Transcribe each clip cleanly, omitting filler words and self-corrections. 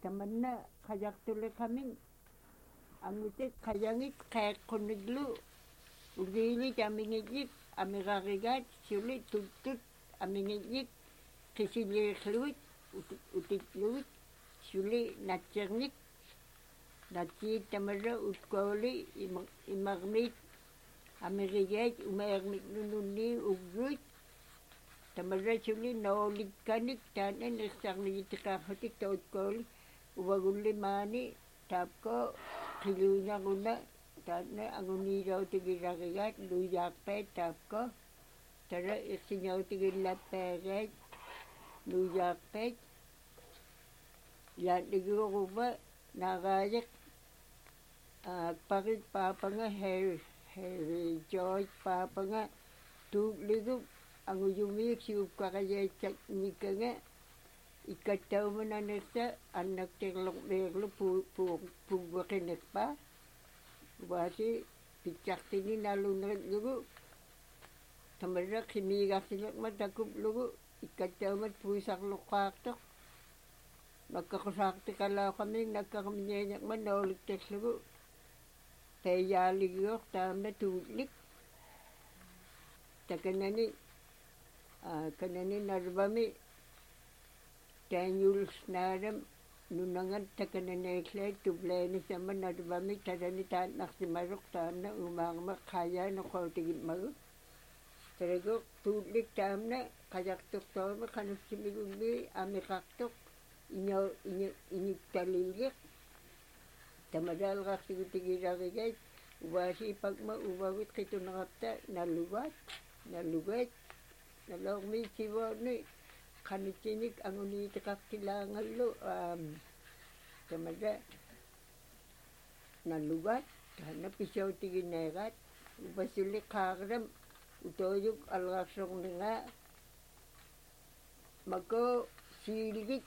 tamanna qajartulekamin angutit qajangit qeeqqunillu uliili tamingijik amigarigat suli tuttut amingijik qisiliirluit utitluit suli natsernik natsiit tamarra utkooli imarmit amirigaat umeermit nununni ugruit tamarra suli noolikkanik taanna nissarnigitiqaarrutik tautkooli uvagullimaani taapko qiluunaruna taanna anguniilautigilarigaat nuijaarpaat taapko tara irsiñautigillappaaгаат nuijaarpaat yaatligiguuruva naaraajiq parit paapanga Harry George paapanga tuutligu anguyumiik siukkarajaatsak nikanga ikkattaumananерса annakterlerlu puuweqinерпа uaasi pitsartini nalunneritlugu tamarra qimiigarsilerma takuplugu ikkattaumat puisarluqqaartoq nakkaqusaartiqalaaqqamik nakkarmiñiañaqma noolikterlugu peiyaaligior taamna tuutlik takanani kanani narvami Daniel Snadam nunangat takananaeklaat tuplaanisama narvami tarani taannarsimaruq taamna umaarma qayaanoqootigimmagu taragu tuutlik taamna qajarturtorma qanussimigulli amiqartoq iñuttaliiliq tamadaalqartigutigiilarigaat uvaasipakma uvavit qitunerapta nalugaat naloormiitsivuarni qanitsinik anguniitiqartilaangallu tamada nalugaat taanna pisautigineeraat uvasuli qaararam utoojuk alqarsorningaa mako siilgit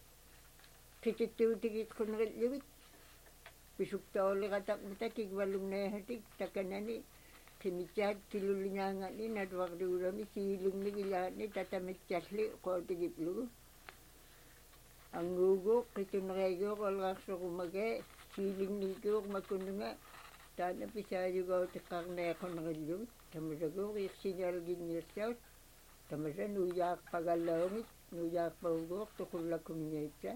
qitittuutigitqunerilligit pisuktooliqataqmata kigvalunneehatik takanani qimitsaat kilulliñaangani natvarluulami siilingnigilaatni tatamitsalli qootigiplugu anguuguuq qitunereeguuq alqarsorumagaa siilingniiguuq makununga taana pisaayugautiqqarneeqonerillugut tamaraguuq irsiñalginniirsaut tamara nuijaarpagalaungit nuijaarpaguuq tuqullakumiñaitsa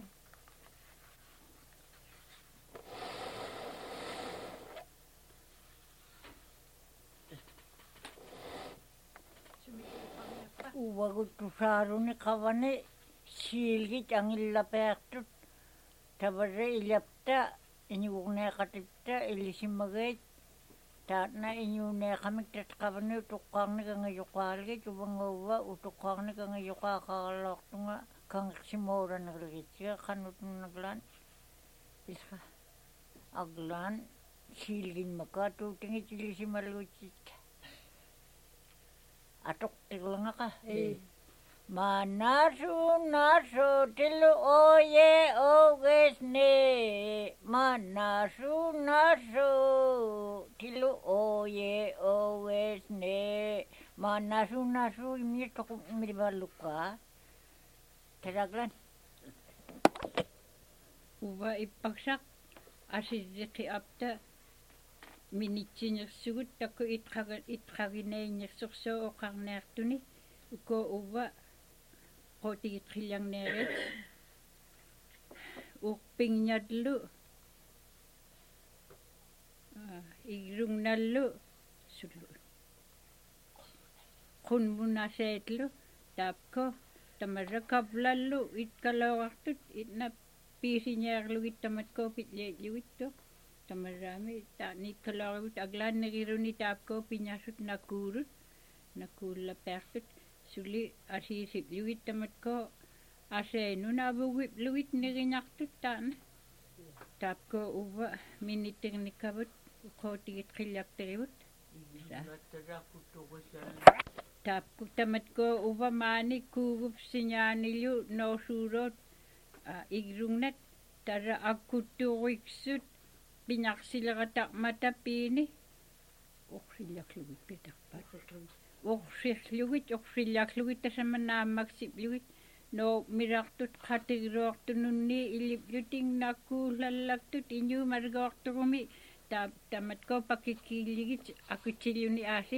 uvaguttusaaruni qavani siilgit angillapeartut tavarra ilapta iñuurneeqatitta illisimagaat taatna iñuuneeqamik tatqavani utuqqaarnikangajuqaalgit uvanguuva utuqqaarnikangajuqaaqaraloortunga kangersimooranerligitsiga qanutnunaglaan isqa aglaan siilginmakaa tuutingit illisimalgutsitka atoqtirlangaqa Manasu nasu tilu oye ogesne Manasu nasu tilu oye ogesne Manasu nasu imir toku mirbalukka Teraglan Uva ippaksak asirriqi apta minitsingersugut takku itqagineinngersursoo oqarneartuni uko uva qotigitqillarneerit urpingnallu igrungnallu sulu qunmunaseetlu taapko tamarrakavlallu itkaloorartut itna piisiñaarlugit tamatko pitleetluittu tamarraami taaniikkaloorgut aglaanneriruni taapko piñassut nakuullapeartut suli asiisipluit tamatko aseenuna avugipluit neriñartut taana taapko uva minitternikkavut uqootigit qillarterivut taapku tamatko uva maani kuugupsiñaanillu noosuuroot igrungnat tara akkuttuuriksut piñarsilerataqmata piini uqsillaklugut pitarpat uqsirlugit tasamanaammaksiplugut no mirartut qatigiluartununni iliplutingnakkuullallaktut iñuumargoorturumi tamatko pakikkiilligit akutsiluni aali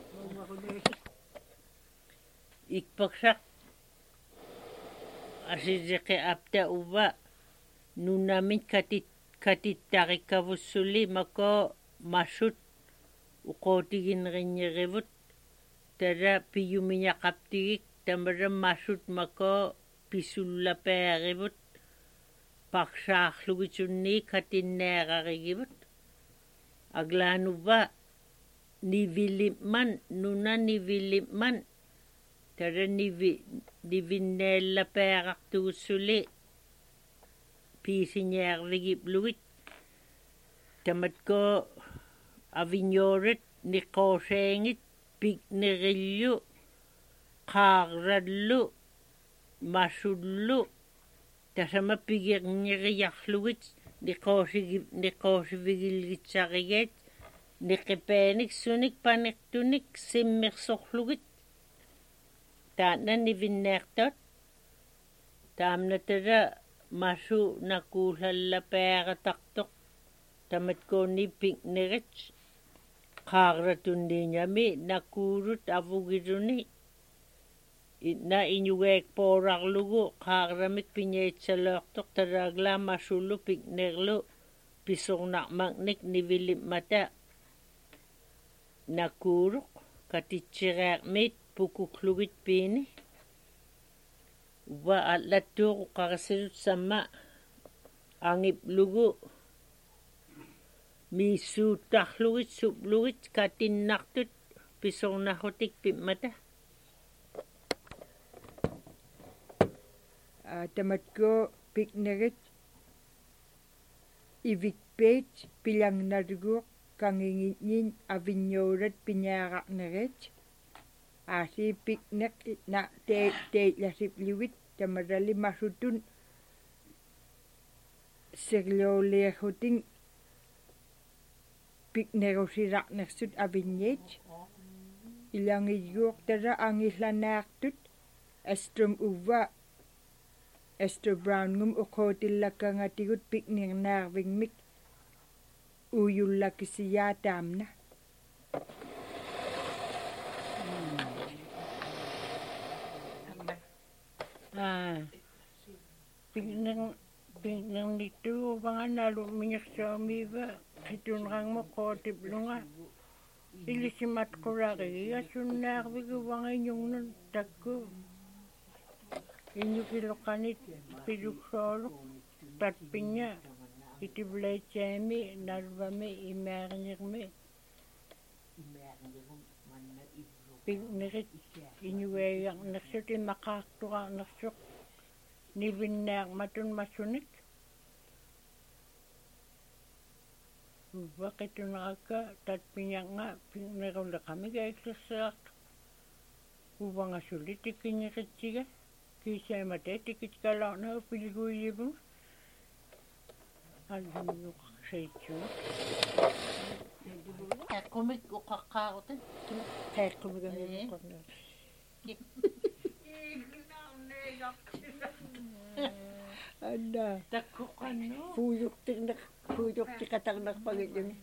ikpaksaq asisiqi apta uva nunamit katittarikkavussulli mako massut uqootiginerinngerivut tara piyumiñaqaptigik tamara massut mako pisullapaarivut parsaarlugitsunni katinneerarigivut aglaanuva nivilimman nuna nivilimman tara nivinneellapaarartugussuli piisiñaarvigipplugit tamatko aviñoorat niqooseengit piknerillu qaarrallu massullu tasama pigerngeriyarlugit niqoosivigilgitsarigeet niqipeenik sunik paniqtunik simmersorlugit taanna nivinneertot taamnatara massu nakuullallapaaratartoq tamatkoonni piknerit qaarratunniiñami nakuulut avugiluni inna iñugeek poorarlugu qaarramik piñeitsaleortoq taraaglaa massullu piknerlu pisornarmagnik nivilimmata nakuuluq katitsirearmiit pukuklugit piini uva allattuuqu qarasilut samma angiplugu miissuuttarlugit suplugit katinnartut pisornarrutik pimmata tamatko piknerit ivikpeet pilangnaluguuq kangingitnin avinñourat piñaaqarnerit aasi pikneq na teillasipligit tamarali massutun serlooleerrutin piknerusirarnersut avinniit ilangilluuq tara angillanaartut astrum uva Esther Brown uqootillakangatigut piknirnaarvigmik uuyullakisiyaataamna piknernittuuvangannalu miñersaamiiva qitunrangmo qootiplunga ilisimat qurarigiga sunnaarviguvangaiñungnun takku iñukiloqanit piluksooluq tatpiñña itivleitsaami nalvami imaarnirmi piknerit iñugeegarnersut imaqaartuqarnersuq nivinnaarmatun massunik uvaqitunaqakka tatpiñanga pikneruleqamiga uvangasuli tikkiñeritsiga kiisaamate tikitkalarnagu pilguiyivu allunuqseitsuut qaqumik uqaqqaarutin qeeqqumigamuqorna anna takkuqannu puuyuqtiqatarnerpagilluni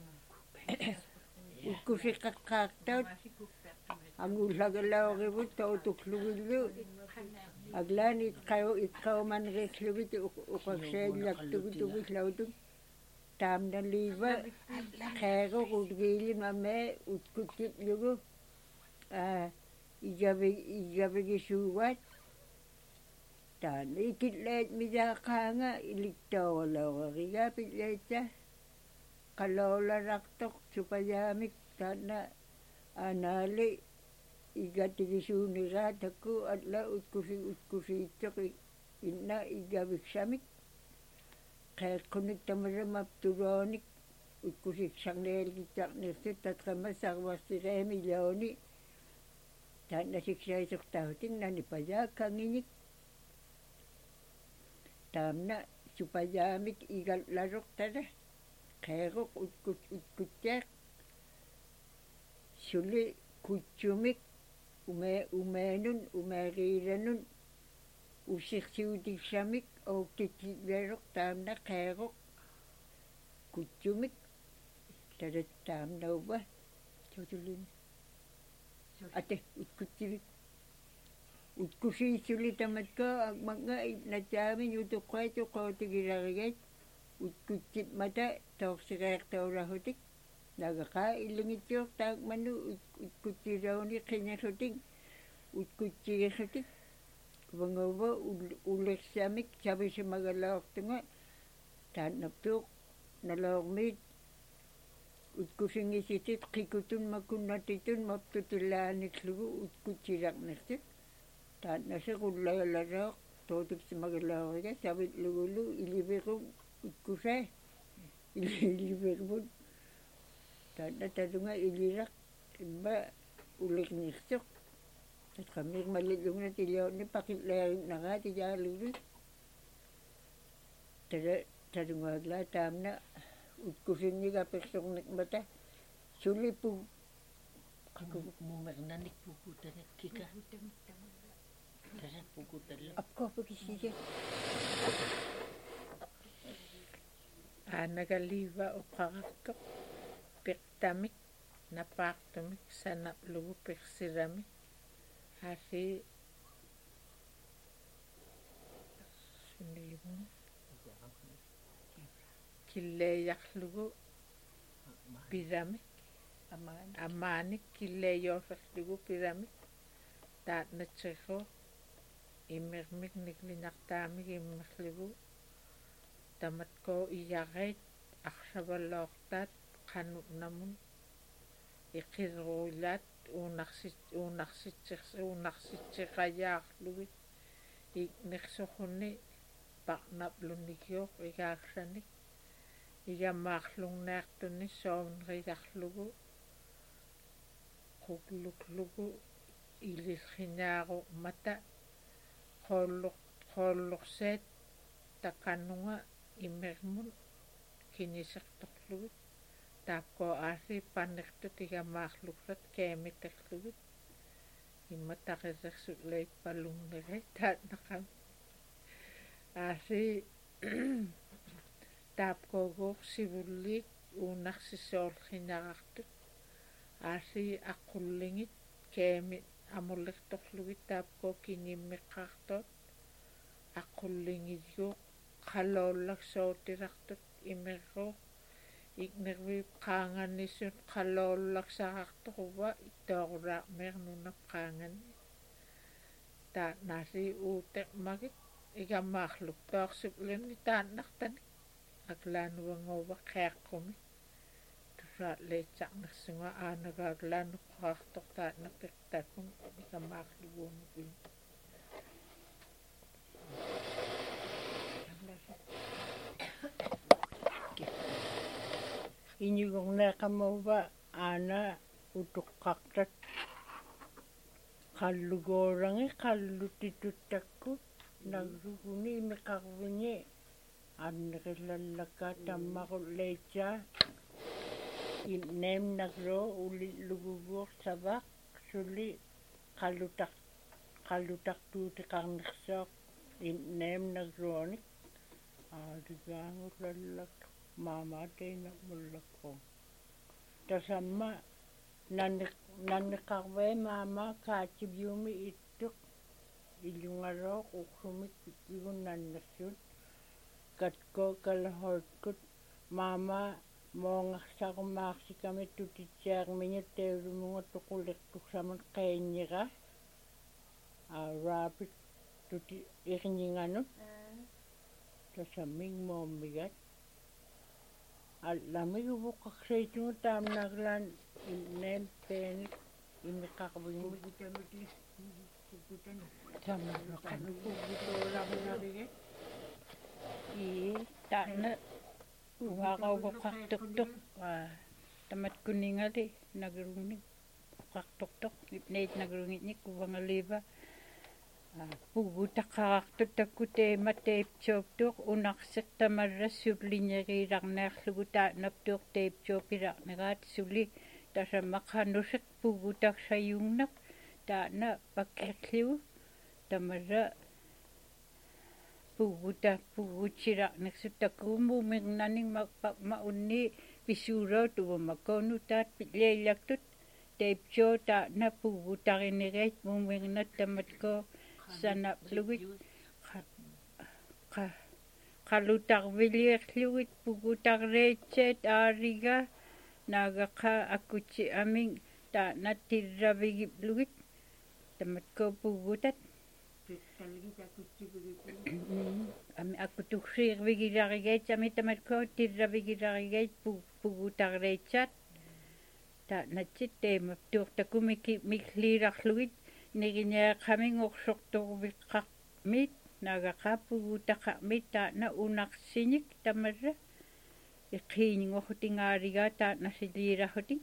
ukkusiqqaqqaartaut angullagalaorivut tautuklugillu aglaani iqqaumanriiqlugit uqaksaallaktugutugillautuk taamnaliiva qeeruqutgiilimamee utkutitlugu igavigisuugaat taani ikitlaat misaaqaanga iliktooralaorarigaa pitlaitsa qaloolarartoq supayaamik taanna anaali igatigisuuniraa takku atla utkusiitsoq inna igaviksamik qeeqqunik tamaramaptuloonik utkusiksarneelgitsarnersut tatqamassarvarsireemi ilooni taannasiksaisortautin nanipayaakkanginik taamna supayaamik igallaruq tala qeeruq utkutsiaq suli kutsumik umeenun umeeriilanun ussirsiutissamik oukkittiileruq taamna qeeruq kutsumik talat taamnauva tutulin ate utkuttivik utkusiissuli tamatkaa akmanga nataamin utuqqaitu qootigilarigat utkuttipmata toorsireertaulahutik nagaqaa illungitsuuq taakmanu utkuttilauni qingerrutik utkuttigirrutik vangauva ullersamik savisimagalaortunga taannaptuuq naloormiit utkusingisitit qikutun makunnatitun maptutillaaniklugu utkuttilarnertuk taannasiqullagallarooq tuutuksimagalaoriga savitlugulu ilivirum utkusaa ilivirmut taanna talunga iliraq imma ulernirsuq tatqamirmallillugna tiliaunni paqillaarinnaraat iyaaluglu talungaagla taamna utkusinniga persornikmata sulipu mumernanik pukutanik kika tarat pukutalla apkoopakissige aanagaliiva uqarartoq piqtamik napaartumik sanaplugu piqsiramik aasi sunniivun killeeyarlugu piramik amaanik killeeyoorlerlugu piramik taatnatsirru immermik niklinartaamik immerlugu tamatkoo iyarait arsavalloortaat qanutnamun iqirruilaat uunarsitsiqayaarlugit iknersorunni parnaplunnigiuq igaarssanik igamaarlungnaartunni soomneriarlugu qugluklugu ilillrinaaru mata qoolluqseet taqannunga immermun kinisertorlugut taapkoo aasi pannertut igamaarluksat keemiterlugut imma taqerrersut leippalunneri taatnaqam aasi taapkooguuq sivulliit uunarsisoorlrinarartut aasi aqullingit keemi amullertorlugit taapkoo kinimmeqqaartoot aqullingilluuq qaloollaksootирартут имерруuq игнервип qaanganissut qaloollaksarartoruva итtoорулаармеернунап qaanganni таанааси уутеқмагит игамаарлук тоорсуплунни тааннартани аклаанувангуува қеаққуми тусааллеитсарнерсуга aanagaaglaanuqqaartor тааннартартаккун игамаарлугуунукуи Inigorneqamauva aana utuqqartat qallugoorangi qallutituttakkut nagruguni imiqarvini anneqillallakka tammaqulleitsaa inneem nagro ulilluguguur savaq suli qallutartuutiqarnersoq inneem nagroonik aaligaangullallak maamaateina mullakko tasamma nanneqarvee maama kaativiumi ittuq illungalooq uqsumik pittigun nannersut katko kalahoikkut maama moongarsaqumaarsikamet tutitsiaarmiñut teulumunga tuqulertuksamut qeeññira raapit tuti irñinganut tasamming moommigat allamiguvuqqaqsaytungu taamnaaglaan inneem peenik imiqqaqvigu taamnaqanukuggitoolarnarige taana uaqauvuqqartuqtuq tamatkuningali nagrungnik uqqartuqtuq neit nagrungitnik uvangaliiva puggutaqqarartut takkuteemat teipchooptuq unarsiqtamarrassutliñeriilarnaarlugu taanaptuuq teipchoopilarneraat suli tasammaqanusiq puggutarsayungnaq taana pakkerliu tamarra puugutiraarniksut takuumuumirnaning ma unni visuurootuvamakoonu taat pitleillaktut teipsoo taana puugutarinigait muumirnat tamatko sanaplugit qalutarvilierlugit pugutarreitseet aariga naagaqa akutsi aming taana tirravigiplugit tamatko puugutat ami akutuksiirvigilarigaит ami tamatko tirravigilarigaит pugutarreitsat taanatsit teemaptuurtakumiki mikliirarlugit niginiaqaming orsortorviqqarmit naagaqaapugutaqarmit taana unarsinik tamarra iqiiningorrutingaarigaa taanasiliirarrutin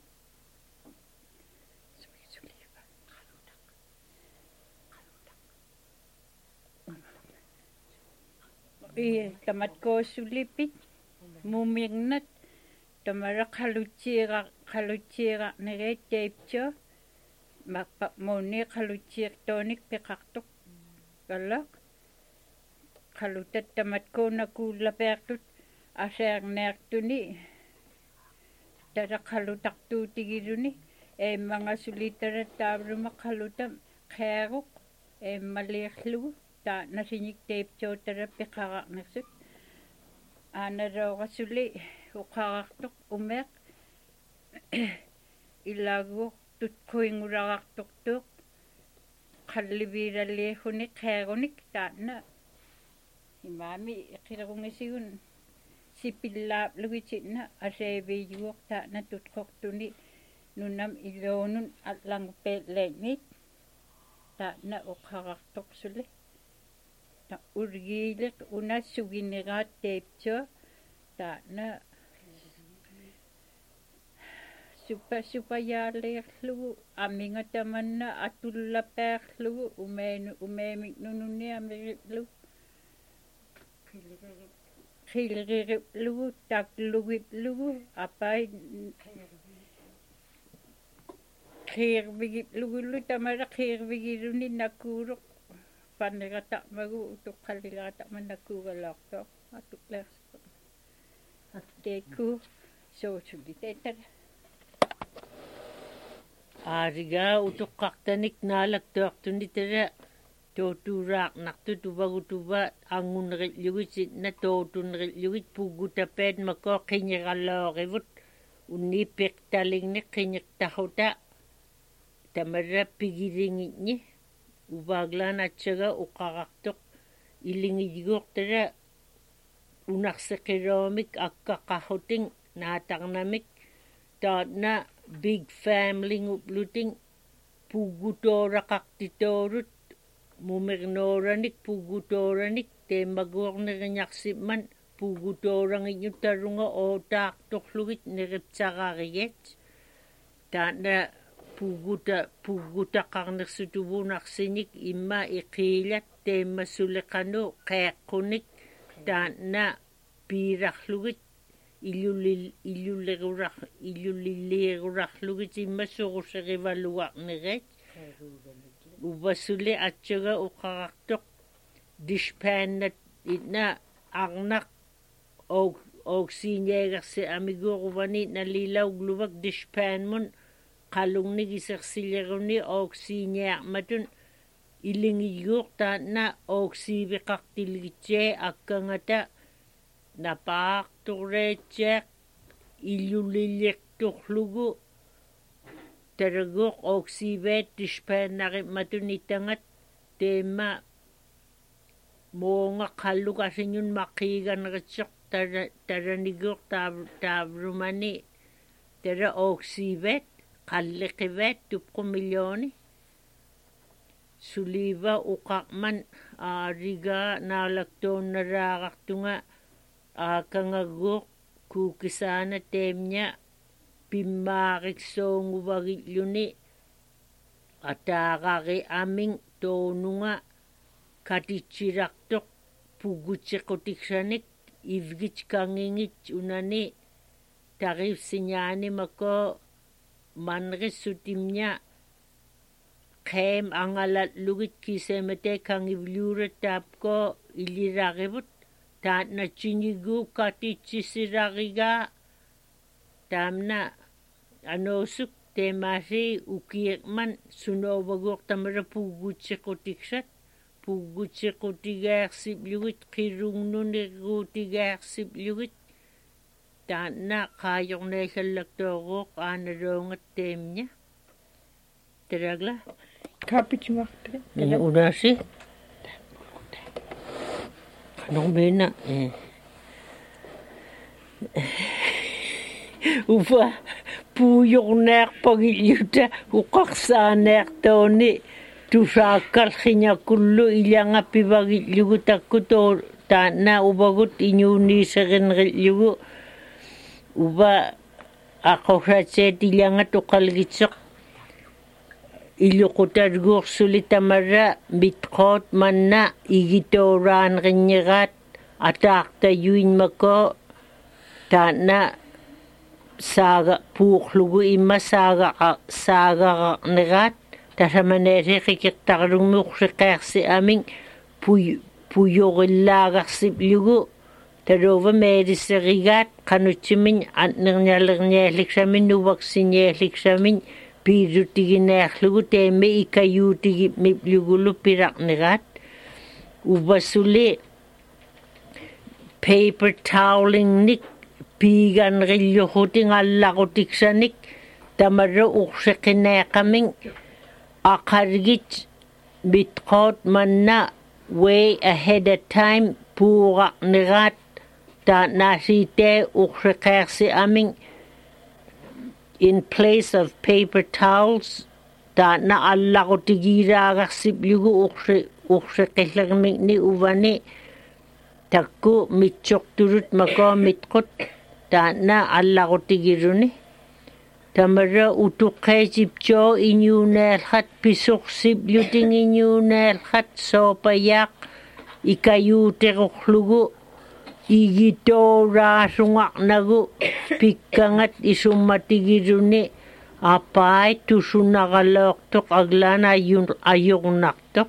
tamatkoossulipit muumirnat tamara qalutsiirarnigeet teipsoo mappa moonni qalutsiirtoonik peqartuq kallaq qalutat tamatkoonnakuullapeartut aseerneartuni tara qalutartuutigiluni eemmangasulitara taavluma qalutam qeeruq eemmaliirlugu taanasinik teipsootara peqararnersut aanalooqassuli uqarartuq umeaq ilaguuq tutkuingulaqartuqtuuq qalliviiralliigguni qeerunik taana imaami iqilерungisigun sipillaaplugitinna aseeviiguuq taana tutqortuni nunam iloonun allangpeelleengit taana uqarartuqsuli ta urgiiliq unassuginigaat teipsoo taana supayaalleerlugu amingatamanna atullapaarlugu umeemiknununni amiriplu qilririplugu taklugiplugu apai qirvigiplugu tamara qirvigiluni nakuuruq panneratamagu utuqqalligaatama atukleersuq teekku soosugiteetara aarigaa utuqqartanik naalaktuartuni tara tootuuraaqnartut uvagutuva angunerillugisit natootunerilligit puggutapaat makoo qiñiqalloorivut unniippiqtaligniq qiñiqtarruta tamarra pigilingitni uvaaglaan atsaga uqarartuq ilingiyguuqtara unarseqiloomik akkaqarruting naatarnamik taatna big family ngupluting puggutooraqartitoorut mumirnooranik puggutoораник teemmaguorneriñarsimman puggutoorangitnuttarunga ootaartorlugit neripsararigat taana puggutaqarnersutuvuunarsinik imma iqiilat teemmassuleqanu qeeqqunik taana piirarlugit illulliigurarlugit immassuquserivaluarnerat uvassuli atsaga uqarartoq dishpaannat itna arnaq oksiiñeegersi amiguuruvani naliilaugluvak dishpaanmun qalungnigisersileruni oksiiñearmatun ilingiyuuq taanna oksiiviqartilgitsee akkangata napaartureetsiaq illulliiqturlugu taraguuq oksiiveet dishpaannarimatun itangat teemma moonga qalluk asiñun maqiiganeritsoq taraniguuq taavrumani tara oksiiveet qalliqiveet tupqumillooni suliiva uqarman aarigaa naalaktoonnaraaqartunga aakangaguuq kuukisaana teemña pimmaariksoonguvagilluni ataaqari aming toonunga katitsirartoq puggutsiqutiksranik ivgitskangingit unani tarifsiñaanimako manrissutimña qeem angalatlugit kisemete kangivluurattaapko iliragibut taatna chinigu katitsisiragiga taamna anousuk teemasi ukiekman sunovaguq tamara puugutsequtiksat puugutsequtigaarsiplugit qirungnunirruutigaarsiplugit taanna qaajorneellallaktuaruuq aanaloongat teemña teragla Kapichimarte. unasi qanormiina uva puujornearpagilluta uqarsaaneartooni tusaaqqalqiñakullu ilangapivagillugu takkutoo taanna uvagut iñuuniiserinrillugu uva aqorsaatseet ilangat uqalgitseq illuqutarguursuli tamara mitqoot manna igitooraanrinñiraat ataaqtayuinmako taanna saaga puuqlugu imma saagaqarniraat tasamaneesi qikiqtarlugmi uqsiqeersi aming puyorillaagarsiplugu taruva meeriserigaat qanutsimin antnirñalernialliksamin nuvaksiñialliksamin piirutigineerlugu teemi ikayuutigipmiplugulu piraqniraat uvasuli paper towelingnik piiganrilluqutingallaqutiksanik tamara uqsiqineeqaming aqargit mitqoot manna way ahead of time puuraqniraat taanaasiitee uqsiqeersi aming in place of paper towels taana allaqutigiiraagarsipllugu uqsiqillermikni uvani takku mitsoqturut makoo mitqut taana allaqutigiruni tamara utuqqeesiptoo iñuuneelqat pisuqsipluting iñuuneelqat soopayaaq ikayuuteruqlugu igitooraasungaqnagu pikkangat isummatigiruni apaai tusunaqaloortoq aglaana ayurnartoq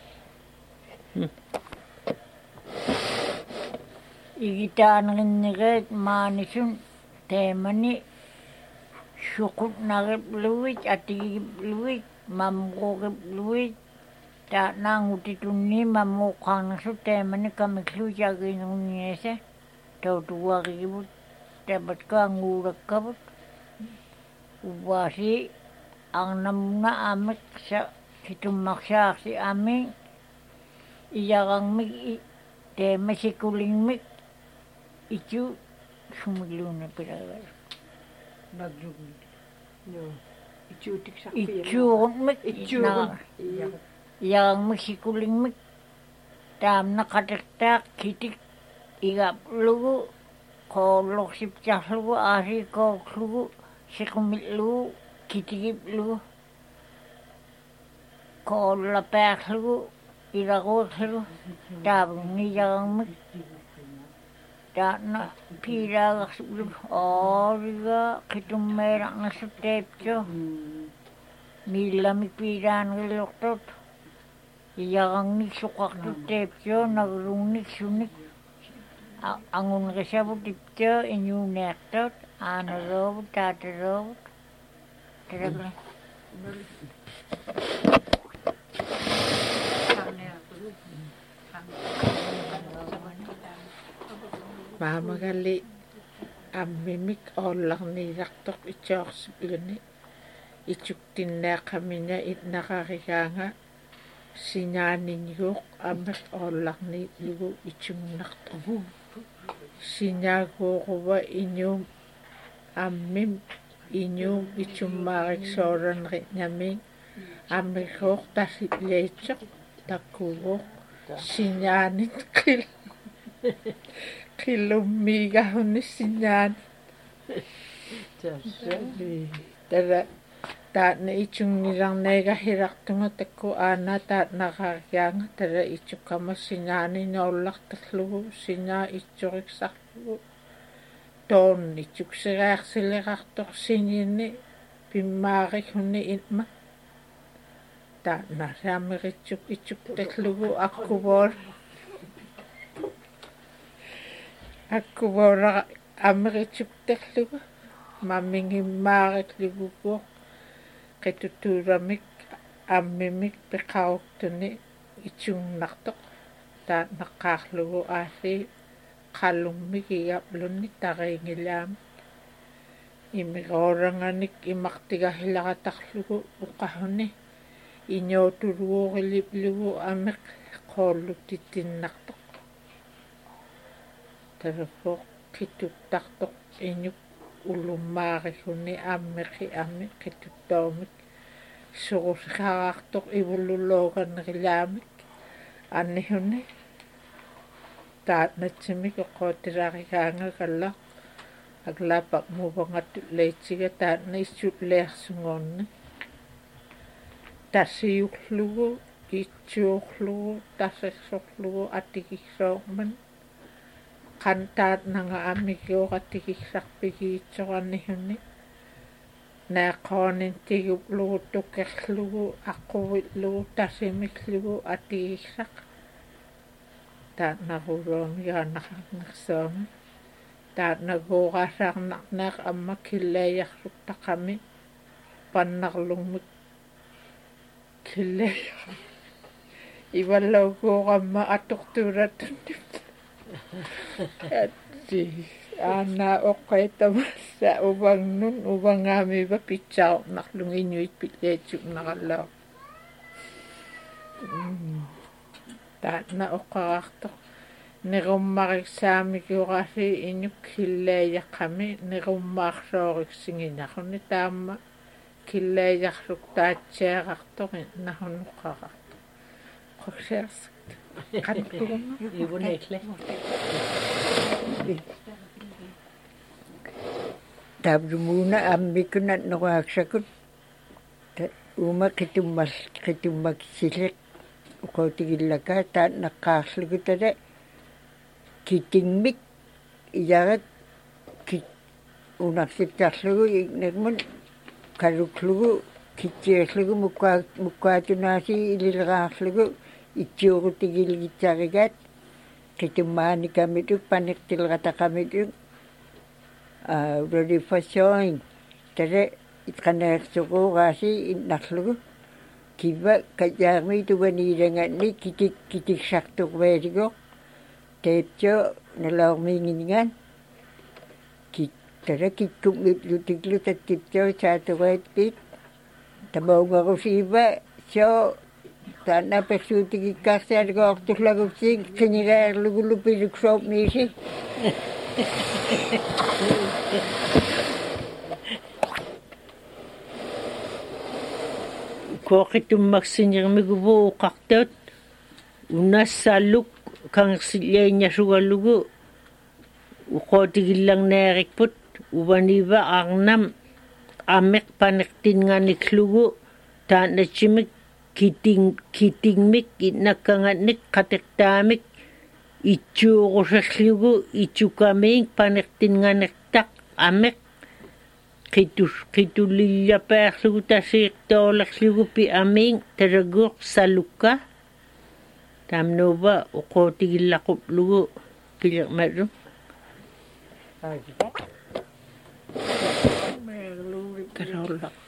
igitaanrinnireet maanisun teemani suqutnaripluit atigipluit mamruqipluit taanaangutitunni mammuuqqaarnersu teemani kamikluujagiinerunniasa tautuarigivut tapatkaanguulakkavut uvaasi arnamuna amik sa sitummarsaarsi ami iyararmik teemasikulimmik itu sumilluuna pilagal Naglugni. No. itsuurunmik iyararmik sikulimmik taamna qatirtaaq kitik igaplugu qoorlorsiptarlugu aasiikoorlugu siqumillugu kitigiplugu qoollapaarlugu ilaruuqlugu taavunniyaramik taana piilaagarsuplug ooriga qitummeeraqnersu teepso miillamik piilaanrilortot iyarannik suqartut teepso nagrungnik sunik angunrisavut ipto iñuuneertot aanaloovut taataloovut teragla Maamagalli ammimik oollarniilartoq itsoorsipluni itsuktinnaaqamiña itnaqarigaanga siñaaniñiguuq ammiq oollarniillugu itsungnartoq siñaaguuruva iñuum ammim iñuum itsummaariksoorannriñamiin ammiquuq tasipleitsoq takkuuguuq siñaanit qillummiigahunni siñaan tara taatna itsungilarneegahirartunga takku aana taatnaqaariaanga tara itsukama siñaaniñoollartarlugu siñaa itsuriksarlugu toon itsuksiraarsilerartoq siñinni pimmaarikhunni itma taatna saamiqitsuk itsuktallugu akkuvool аккувора америтсуптерлуга маммингиммаариклугугуо qituttuulamik аммимик пеқаруктуни итсугнартоқ таат наққаарлугу ааси қаллуммик иаплунни тариингилаами имигооранганик имартигахиларатарлугу уқахуни иньоотулуорилиплугу амеқ qoolluttittinnartoq тарафоқ qituttарtoq инук улуммаарихуни аммеқи амми qituttaumik сурусихараартоқ ивуллулооганнерилаамик аннихуни таатнатсимик оқоотилаарикаангакалла аглаапақ мувангатту леитсига таатна иссуллеарсунгоорни тассиуллугу итсуурлугу тассерсорлугу атикиксоорман qantaatnanga аммигиоратикиксарпигиитсораннихуни нааққоонин тигуплугу туккерлугу аққувиллугу тассимиклугу атигиксақ таатнарулуумигааннақарнерсоами таатнагуугаасаарнарнеақ амма киллаиарсуттақами паннарлугмик киллаиар иваллаугуурамма атортуулаттунни атти аана оққайтамасса увангнун увангаамива питсаарнарлугинуит пиллаатсугнараллаа таатна оққараартоқ неруммариксаамикураси инук киллааяққами неруммаарсоориксигинарни таама киллааярлук таатсиарартоқи нахунуққара қоксерс qantugunga ивунекле табрумуна аммикунат норааксакут ума qitummаксилеқ уқотигиллака таат наққаарлугутала китингмик иярат кит унарситтарлугу игнагмун калуклугу китсиарлугу муккаатунааси илилераарлугу итсиурутигилгитсаригат qitummaanikamituk panertilrataqamituk ready for showing tare itqaneersuquuraasi innarlugu kiva kajaarmi tuvaniilanganni kitiksartuqveeligo teepcho nalaormiinginingaan tara kikkummitlutiklu tattipcho saatureetpit tamaungarusiiva so taana persuutikikkaarsialgoortullagupsiin qinigaarlugulu piluksoopmiisi коқитуммаксинермигуву уқартаут унассааллук кангерсилиаиннасугаллугу уқоотигилларнаарикпут уванива арнам аммеқ панертинганиклугу таанатсимик китингмик иннакканганник қатертаамик итсуурусерлугу итсукамиин панертинганертақ аммеқ qitullillapaarlugu tasiiqtoollerlugu pi amiin talaguuq salukka tamnuuva uqootigillaquplugu kilermalu тарауллақ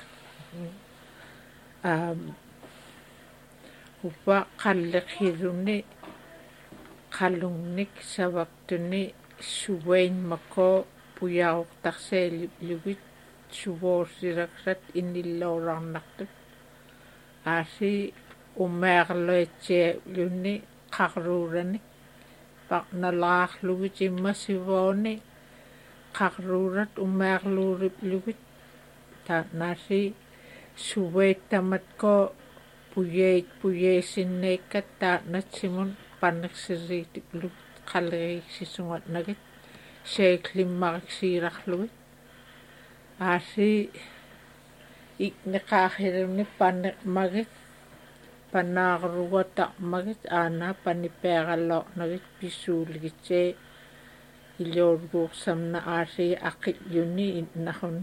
упа қаллеқилуни қаллунгник савактуни сувейн мако пуяортарсаалиплугит сувоорсилаксат инниллоорарнартут ааси умаарлуатсиалуни қарруурани парналаарлугит иммасивоони қарруурат умаарлууриплугит таанаси сувейттаматко пуяисиннеиккат таанатсимун паннерсириитиплуг қаллериксисунгатнагит сеэклиммариксииларлугит ааси икнеқаахилуни паннермагит паннааругатармагит аана панипеараллоорнагит писсуулигитсээ илиоргуурсамна ааси ақиллуни иннахуни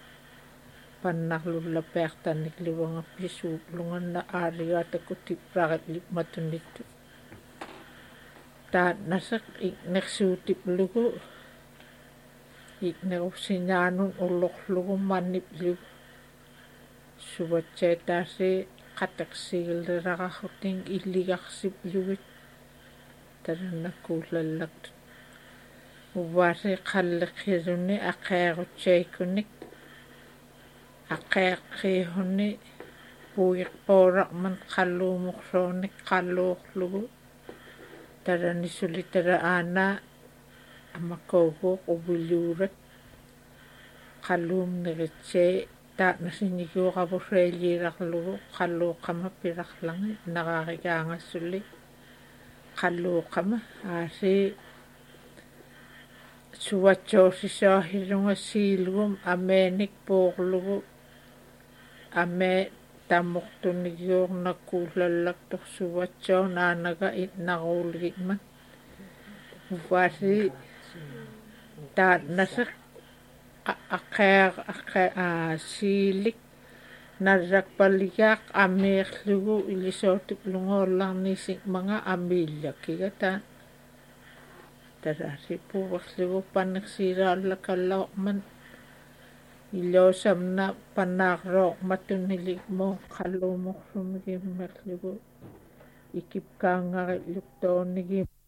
паннарлуллапеартанникливунга писсууллунганна аалигаатакку типпаралли матуннитту taat nasak iknersuutiplugu iknerupsinaanun ulluqlugu manniplugu suvatseetaasi qateqsigilleraqarrutin illigarsiplugut taranakkuullallaqtut uvaasi qalleqirunni aqeerutsaikunik aqeeqqihunni puiqpooraqman qalluumuqsoonik qalluuqlugu taranisuli tara aanaa amakouguuq uviluurat qalluumneritsee taatnasiniguuqavusreeliirarlugu qalluuqama pirarlangi naqaarigaangassuli qalluuqama aasi suvatsoosisoohirunga siilugum ameenik puuqlugu amee tamuqtunigiornakkuullallaqtoq suvatsoon aanaga itnaruuligitman uvaasi taatnaseq siilik narrakpaligaaq amiirlugu ilisootiplungoollarniisikmanga amiillakkiga taraasipuuverlugu panneqsiiraallakallaqman iloosamna panaarrooqmatunniligmo qalluumuqsumigimmerlugu ikipkaangarilluq toonnigi